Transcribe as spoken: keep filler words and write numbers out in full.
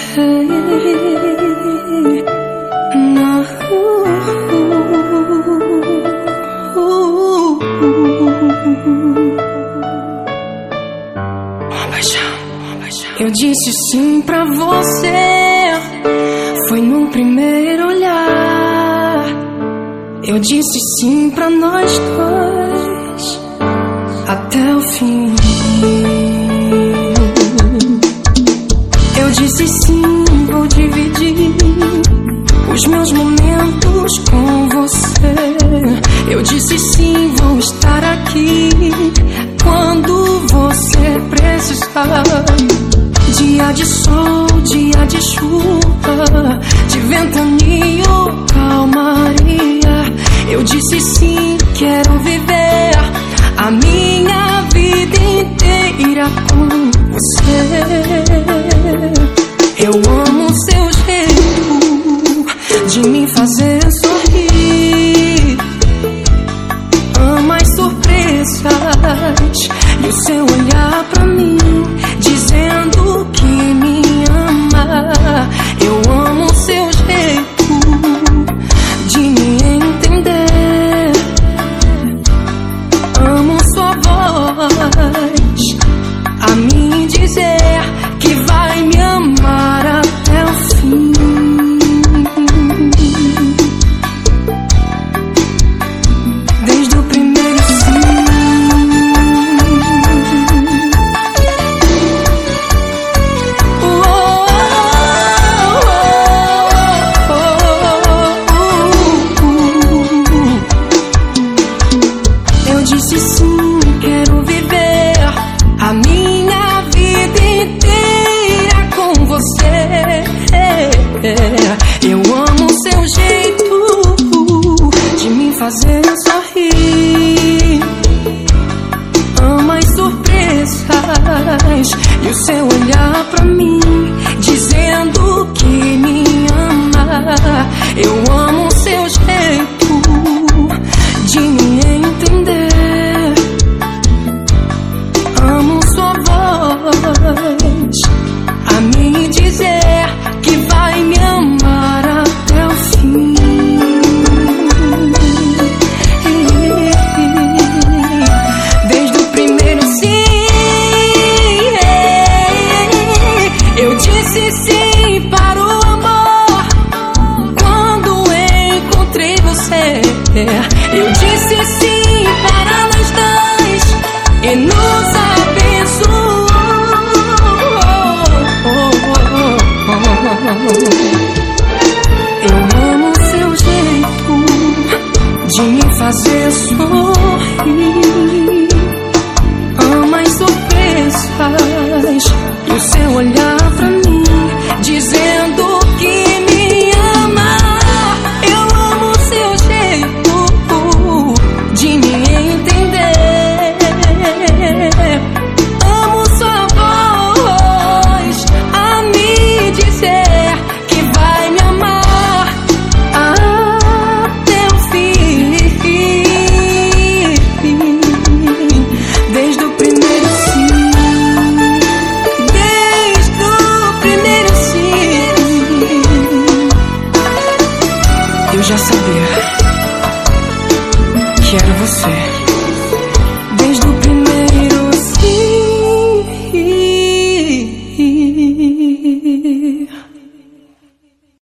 Hey, no. Eu disse sim pra você, foi no primeiro olhar. Eu disse sim pra nós dois, até o fim. Eu disse sim, vou dividir os meus momentos com você. Eu disse sim, vou estar aqui quando você precisar. Dia de sol, dia de chuva, de ventania, calmaria. Eu disse sim, quero viver a minha vida inteira com você. Eu amo seu jeito de me fazer sorrir, amo as surpresas e o seu olhar pra mim dizendo que me ama. Eu amo seu jeito de me entender, amo sua voz a me dizer que vai me amar até o fim. Desde o primeiro sim. Eu disse sim, quero viver a minha vida inteira com você. Eu amo seu jeito de me fazer sorrir, amo as surpresas e o seu olhar pra mim dizendo que me ama. Eu amo seu jeito